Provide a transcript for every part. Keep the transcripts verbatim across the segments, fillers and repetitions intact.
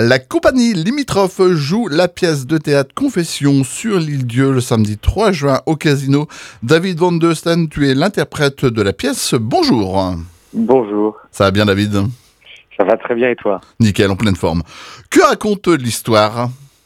La compagnie limitrophe joue la pièce de théâtre Confession sur l'Île-Dieu le samedi trois juin au Casino. David Van de Steen, tu es l'interprète de la pièce. Bonjour. Bonjour. Ça va bien, David? Ça va très bien, et toi? Nickel, en pleine forme. Que raconte l'histoire?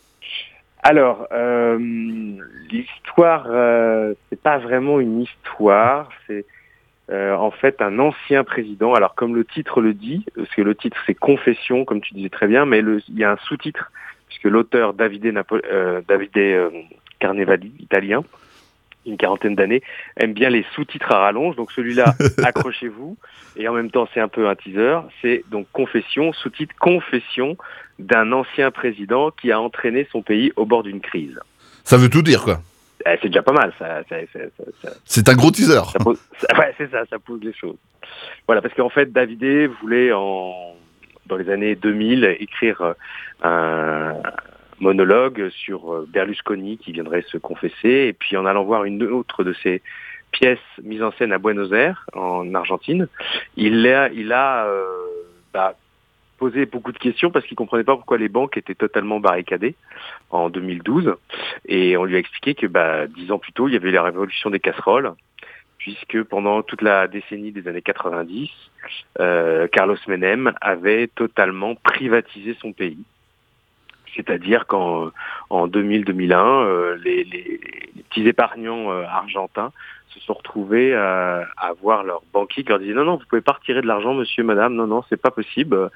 Alors, euh, l'histoire, euh, c'est pas vraiment une histoire, c'est euh, en fait un ancien président. Alors, comme le titre le dit, parce que le titre c'est Confession, comme tu disais très bien, mais le, il y a un sous-titre, puisque l'auteur Davide, Napo- euh, Davide euh, Carnevali, italien, une quarantaine d'années, aime bien les sous-titres à rallonge. Donc celui-là, accrochez-vous. Et en même temps, c'est un peu un teaser. C'est donc Confession, sous-titre Confession d'un ancien président qui a entraîné son pays au bord d'une crise. Ça veut tout dire, quoi. Eh, c'est déjà pas mal, ça. ça, ça, ça, ça c'est un gros teaser. Ça pose, ça, ouais, c'est ça, ça pose les choses. Voilà, parce qu'en fait, Davide voulait, en, dans les années deux mille, écrire un monologue sur Berlusconi qui viendrait se confesser, et puis en allant voir une autre de ses pièces mises en scène à Buenos Aires, en Argentine, il a, il a euh, bah, posé beaucoup de questions parce qu'il comprenait pas pourquoi les banques étaient totalement barricadées en deux mille douze, et on lui a expliqué que bah, dix ans plus tôt, il y avait la révolution des casseroles, puisque pendant toute la décennie des années quatre-vingt-dix, euh, Carlos Menem avait totalement privatisé son pays. C'est-à-dire qu'en en deux mille deux mille un, euh, les, les, les petits épargnants euh, argentins se sont retrouvés euh, à voir leur banquier qui leur disait « Non, non, vous pouvez pas retirer de l'argent, monsieur, madame, non, non, c'est pas possible.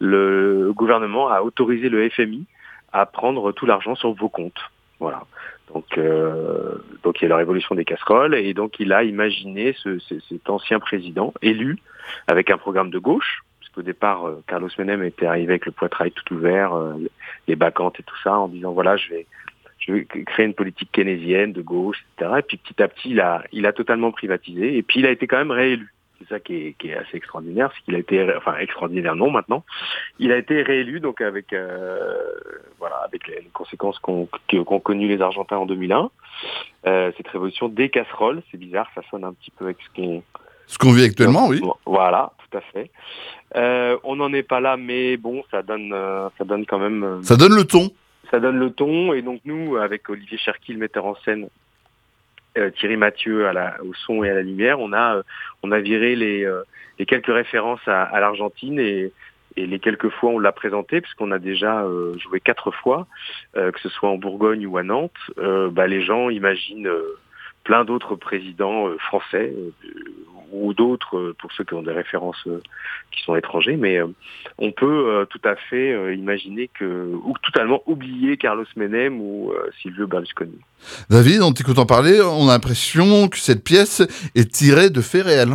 Le gouvernement a autorisé le F M I à prendre tout l'argent sur vos comptes. » Voilà. Donc, euh, donc il y a la révolution des casseroles, et donc il a imaginé ce, ce, cet ancien président élu avec un programme de gauche. Au départ, euh, Carlos Menem était arrivé avec le poitrail tout ouvert, euh, les bacchantes et tout ça, en disant voilà, je vais, je vais créer une politique keynésienne de gauche, et cetera. Et puis petit à petit, il a, il a totalement privatisé. Et puis il a été quand même réélu. C'est ça qui est, qui est assez extraordinaire, c'est qu'il a été, enfin extraordinaire non maintenant, il a été réélu donc avec, euh, voilà, avec les conséquences qu'ont, qu'ont connues les Argentins en deux mille un. Euh, cette révolution des casseroles, c'est bizarre, ça sonne un petit peu avec ce qu'on Ce qu'on vit actuellement, oui. Voilà, tout à fait. Euh, on n'en est pas là, mais bon, ça donne, euh, ça donne quand même. Euh, ça donne le ton. Ça donne le ton, et donc nous, avec Olivier Cherki, le metteur en scène, euh, Thierry Mathieu à la, au son et à la lumière, on a, euh, on a viré les, euh, les quelques références à, à l'Argentine, et, et les quelques fois on l'a présenté, puisqu'on a déjà euh, joué quatre fois, euh, que ce soit en Bourgogne ou à Nantes. Euh, bah, les gens imaginent euh, plein d'autres présidents euh, français. Euh, ou d'autres, euh, pour ceux qui ont des références euh, qui sont étrangers, mais euh, on peut euh, tout à fait euh, imaginer que, ou totalement oublier Carlos Menem ou euh, Silvio Berlusconi. David, en t'écoutant parler, on a l'impression que cette pièce est tirée de faits réels.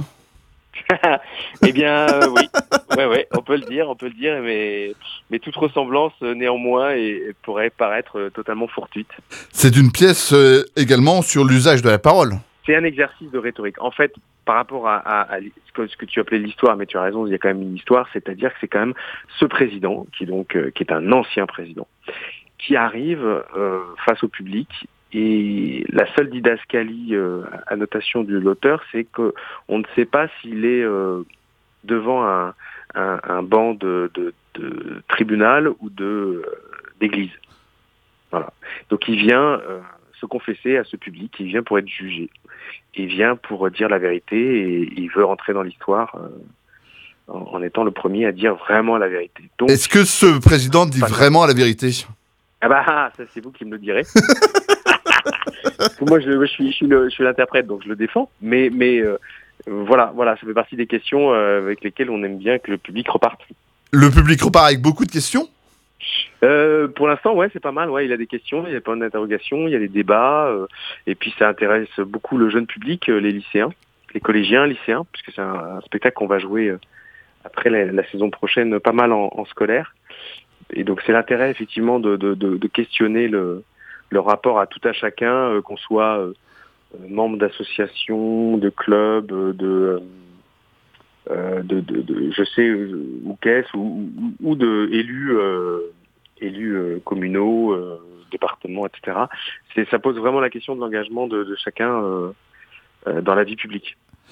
Eh bien, euh, oui, ouais, ouais, on peut le dire, on peut le dire, mais, mais toute ressemblance, euh, néanmoins, et, et pourrait paraître euh, totalement fortuite. C'est une pièce euh, également sur l'usage de la parole. C'est un exercice de rhétorique. En fait, par rapport à, à, à ce, que, ce que tu appelais l'histoire, mais tu as raison, il y a quand même une histoire, c'est-à-dire que c'est quand même ce président, qui, donc, euh, qui est un ancien président, qui arrive euh, face au public, et la seule didascalie, euh, annotation de l'auteur, c'est qu'on ne sait pas s'il est euh, devant un, un, un banc de, de, de tribunal ou de, euh, d'église. Voilà. Donc il vient euh, se confesser à ce public, il vient pour être jugé. Il vient pour dire la vérité, et il veut rentrer dans l'histoire euh, en, en étant le premier à dire vraiment la vérité. Donc, est-ce que ce président dit vraiment la vérité? Ah bah ça c'est vous qui me le direz. Moi je, je suis je suis, le, je suis l'interprète, donc je le défends. Mais mais euh, voilà voilà ça fait partie des questions euh, avec lesquelles on aime bien que le public reparte. Le public repart avec beaucoup de questions? Euh, pour l'instant, ouais, c'est pas mal. Ouais, il a des questions, il y a pas d'interrogations, il y a des débats, euh, et puis ça intéresse beaucoup le jeune public, euh, les lycéens, les collégiens, lycéens, puisque c'est un, un spectacle qu'on va jouer euh, après la, la saison prochaine, pas mal en, en scolaire. Et donc c'est l'intérêt effectivement de, de, de, de questionner le, le rapport à tout à chacun, euh, qu'on soit euh, membre d'associations, de clubs, de euh, de, de, de, je sais, ou caisse, ou, ou, ou de élus, euh, élus euh, communaux, euh, départements, et cetera. C'est, ça pose vraiment la question de l'engagement de, de chacun euh, euh, dans la vie publique.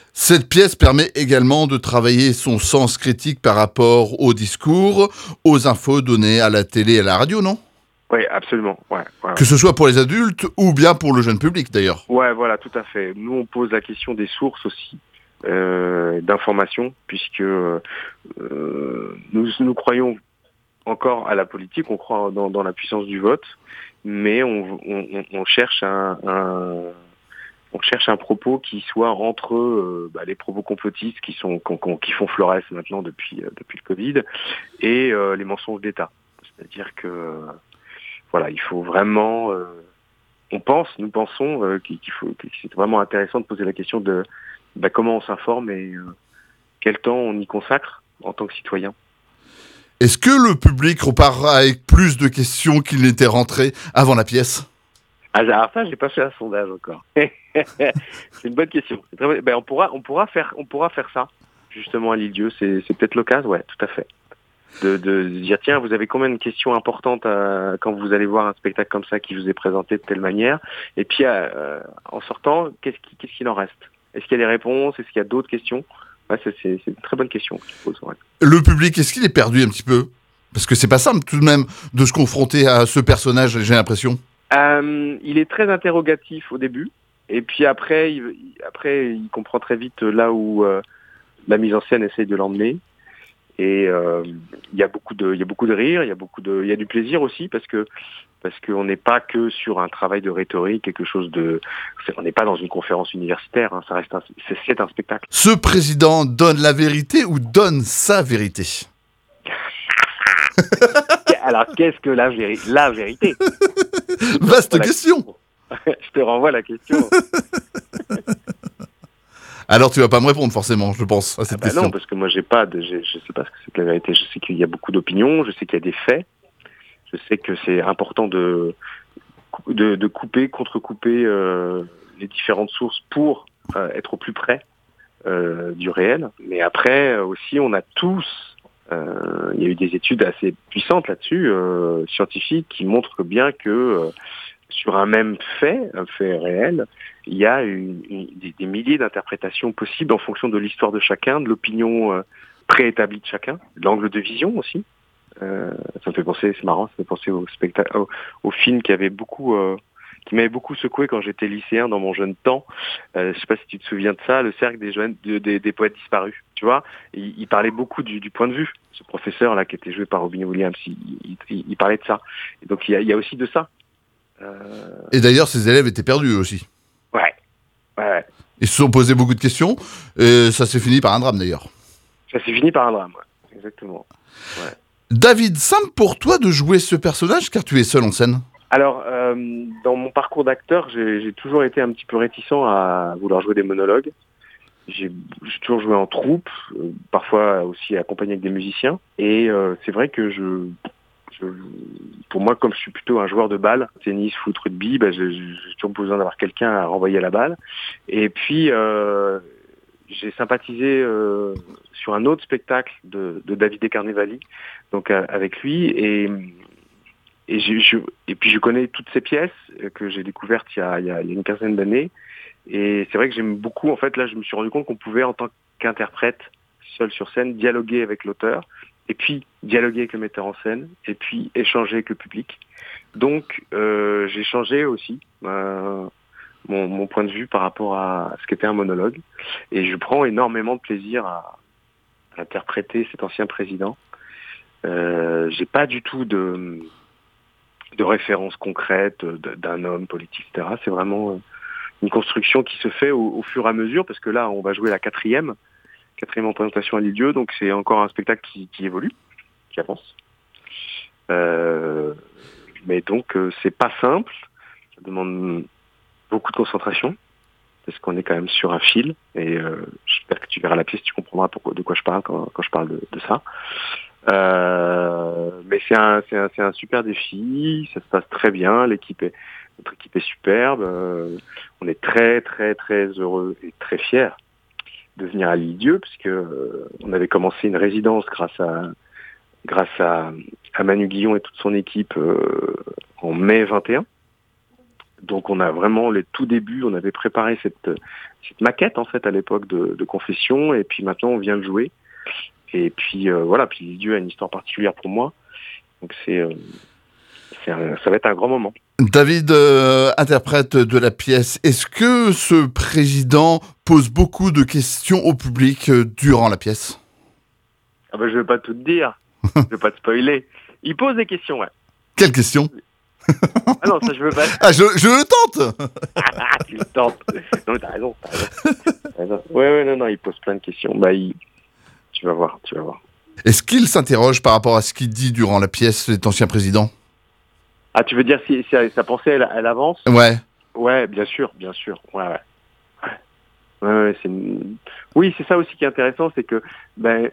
Cette pièce permet également de travailler son sens critique par rapport au discours, aux infos données à la télé et à la radio, non ? Oui, absolument. Ouais, ouais, que ce soit pour les adultes ou bien pour le jeune public, d'ailleurs. Ouais, voilà, tout à fait. Nous, on pose la question des sources aussi, euh, d'informations, puisque euh, nous, nous croyons encore à la politique, on croit dans, dans la puissance du vote, mais on, on, on cherche un, un, on cherche un propos qui soit entre euh, bah, les propos complotistes qui sont qui font florès maintenant depuis depuis le Covid et euh, les mensonges d'État. C'est-à-dire que euh, voilà, il faut vraiment, euh, on pense, nous pensons euh, qu'il faut, que c'est vraiment intéressant de poser la question de bah, comment on s'informe et euh, quel temps on y consacre en tant que citoyen. Est-ce que le public repart avec plus de questions qu'il n'était rentré avant la pièce ? Ah, alors ça, j'ai pas fait un sondage encore. C'est une bonne question. C'est très... ben, on pourra, on pourra faire, on pourra faire ça justement à l'Île-Dieu. C'est, c'est peut-être l'occasion, ouais, tout à fait. De, de dire tiens, vous avez combien de questions importantes à, quand vous allez voir un spectacle comme ça qui vous est présenté de telle manière, et puis euh, en sortant, qu'est-ce, qui, qu'est-ce qu'il en reste ? Est-ce qu'il y a des réponses ? Est-ce qu'il y a d'autres questions ? Ouais, c'est, c'est, c'est une très bonne question que tu poses. Ouais. Le public, est-ce qu'il est perdu un petit peu ? Parce que c'est pas simple tout de même de se confronter à ce personnage, j'ai l'impression. Euh, il est très interrogatif au début, et puis après, il, après, il comprend très vite là où euh, la mise en scène essaye de l'emmener. Et euh, il y a beaucoup de, il y a beaucoup de rire, il y a beaucoup de, il y a du plaisir aussi parce que parce qu'on n'est pas que sur un travail de rhétorique, quelque chose de, on n'est pas dans une conférence universitaire, hein, ça reste, un, c'est, c'est un spectacle. Ce président donne la vérité ou donne sa vérité ? Alors qu'est-ce que la, véri- la vérité ? Vaste question. Je te renvoie la question. Alors tu vas pas me répondre forcément, je pense, à cette ah bah question. Non, parce que moi j'ai pas, de, j'ai, je sais pas ce que c'est que la vérité. Je sais qu'il y a beaucoup d'opinions, je sais qu'il y a des faits, je sais que c'est important de de, de couper, contre-couper euh, les différentes sources pour euh, être au plus près euh, du réel. Mais après aussi, on a tous, euh, il y a eu des études assez puissantes là-dessus, euh, scientifiques, qui montrent bien que euh, sur un même fait, un fait réel, il y a une, une, des, des milliers d'interprétations possibles en fonction de l'histoire de chacun, de l'opinion euh, préétablie de chacun, de l'angle de vision aussi. Euh, ça me fait penser, c'est marrant, ça me fait penser au spectacle, au, au film qui avait beaucoup, euh, qui m'avait beaucoup secoué quand j'étais lycéen dans mon jeune temps. Euh, je sais pas si tu te souviens de ça, le cercle des jeunes, de, des, des poètes disparus. Tu vois, il, il parlait beaucoup du, du point de vue. Ce professeur là qui était joué par Robin Williams, il, il, il, il parlait de ça. Et donc il y a, il y a aussi de ça. Euh... Et d'ailleurs, ses élèves étaient perdus aussi. Ouais. ouais, ouais. Ils se sont posés beaucoup de questions, et ça s'est fini par un drame d'ailleurs. Ça s'est fini par un drame, ouais. Exactement. Ouais. David, simple pour toi de jouer ce personnage, car tu es seul en scène ? Alors, euh, dans mon parcours d'acteur, j'ai, j'ai toujours été un petit peu réticent à vouloir jouer des monologues. J'ai, j'ai toujours joué en troupe, euh, parfois aussi accompagné avec des musiciens. Et euh, c'est vrai que je... Je, pour moi, comme je suis plutôt un joueur de balle, tennis, foot, rugby, bah, j'ai, j'ai toujours besoin d'avoir quelqu'un à renvoyer la balle. Et puis, euh, j'ai sympathisé euh, sur un autre spectacle de, de Davide Carnevali, donc euh, avec lui, et, et, j'ai, je, et puis je connais toutes ces pièces que j'ai découvertes il y a, il y a, il y a une quinzaine d'années. Et c'est vrai que j'aime beaucoup. En fait, là, je me suis rendu compte qu'on pouvait, en tant qu'interprète, seul sur scène, dialoguer avec l'auteur. Et puis dialoguer avec le metteur en scène, et puis échanger avec le public. Donc euh, j'ai changé aussi euh, mon, mon point de vue par rapport à ce qu'était un monologue, et je prends énormément de plaisir à, à interpréter cet ancien président. Euh, j'ai pas du tout de, de référence concrète de, d'un homme politique, et cetera. C'est vraiment une construction qui se fait au, au fur et à mesure, parce que là on va jouer la quatrième. Quatrième représentation à l'Île-Dieu, donc c'est encore un spectacle qui, qui évolue, qui avance. Euh, mais donc euh, c'est pas simple, ça demande beaucoup de concentration, parce qu'on est quand même sur un fil, et euh, j'espère que tu verras la pièce, tu comprendras pourquoi, de quoi je parle quand, quand je parle de, de ça. Euh, mais c'est un, c'est, un, c'est un super défi, ça se passe très bien, l'équipe est, notre équipe est superbe, euh, on est très très très heureux et très fiers de venir à l'Île-Dieu, puisque euh, on avait commencé une résidence grâce à grâce à, à Manu Guillon et toute son équipe euh, en mai vingt et un. Donc on a vraiment les tout débuts, on avait préparé cette, cette maquette en fait à l'époque de, de Confession, et puis maintenant on vient de jouer. Et puis euh, voilà, puis Dieu a une histoire particulière pour moi. Donc c'est, euh, c'est un, ça va être un grand moment. David, euh, interprète de la pièce, est-ce que ce président pose beaucoup de questions au public euh, durant la pièce? Ah ben je vais pas tout te dire, je vais pas te spoiler. Il pose des questions, ouais. Quelles questions? Ah non, ça je veux pas. Ah, je, je le tente. Ah, tu le tentes. Non, mais t'as raison, t'as raison. T'as raison. Ouais, ouais, non, non, il pose plein de questions. Bah, il... tu vas voir, tu vas voir. Est-ce qu'il s'interroge par rapport à ce qu'il dit durant la pièce, cet ancien président? Ah, tu veux dire si, si sa pensée, elle, elle avance? Ouais. Ouais, bien sûr, bien sûr. Ouais, ouais. Ouais, ouais, ouais, c'est une... Oui, c'est ça aussi qui est intéressant, c'est que, ben,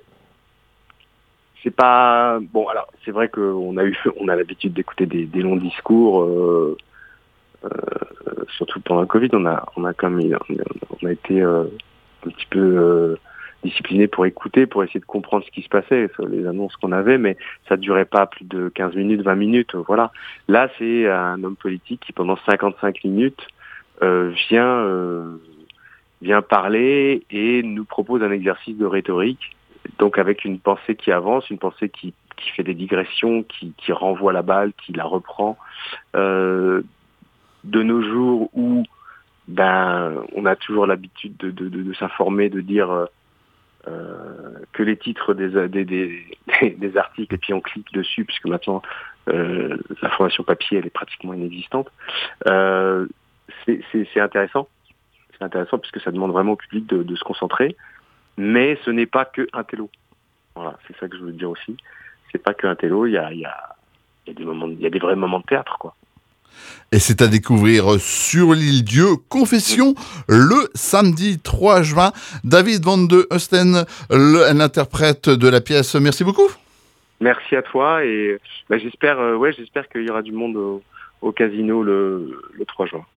c'est pas... Bon, alors, c'est vrai qu'on a eu, on a l'habitude d'écouter des, des longs discours, euh, euh, surtout pendant le Covid, on a, on a quand même, on a été euh, un petit peu euh, discipliné pour écouter, pour essayer de comprendre ce qui se passait, les annonces qu'on avait, mais ça ne durait pas plus de quinze minutes, vingt minutes, voilà. Là, c'est un homme politique qui, pendant cinquante-cinq minutes, euh, vient, euh, vient parler et nous propose un exercice de rhétorique, donc avec une pensée qui avance, une pensée qui, qui fait des digressions, qui, qui renvoie la balle, qui la reprend. Euh, de nos jours où ben on a toujours l'habitude de, de, de, de s'informer, de dire euh, que les titres des, des, des, des articles, et puis on clique dessus, puisque maintenant euh, l'information papier elle est pratiquement inexistante. Euh, c'est, c'est, c'est intéressant, c'est intéressant puisque ça demande vraiment au public de, de se concentrer, mais ce n'est pas que un télo. Voilà, c'est ça que je veux dire aussi. C'est pas que un télo, il y a, il y a, il y a des moments, il y a des vrais moments de théâtre, quoi. Et c'est à découvrir sur l'île Dieu, Confession, le samedi trois juin. David Van de Osten, l'interprète de la pièce. Merci beaucoup. Merci à toi, et bah, j'espère, euh, ouais, j'espère qu'il y aura du monde au, au casino le, le trois juin.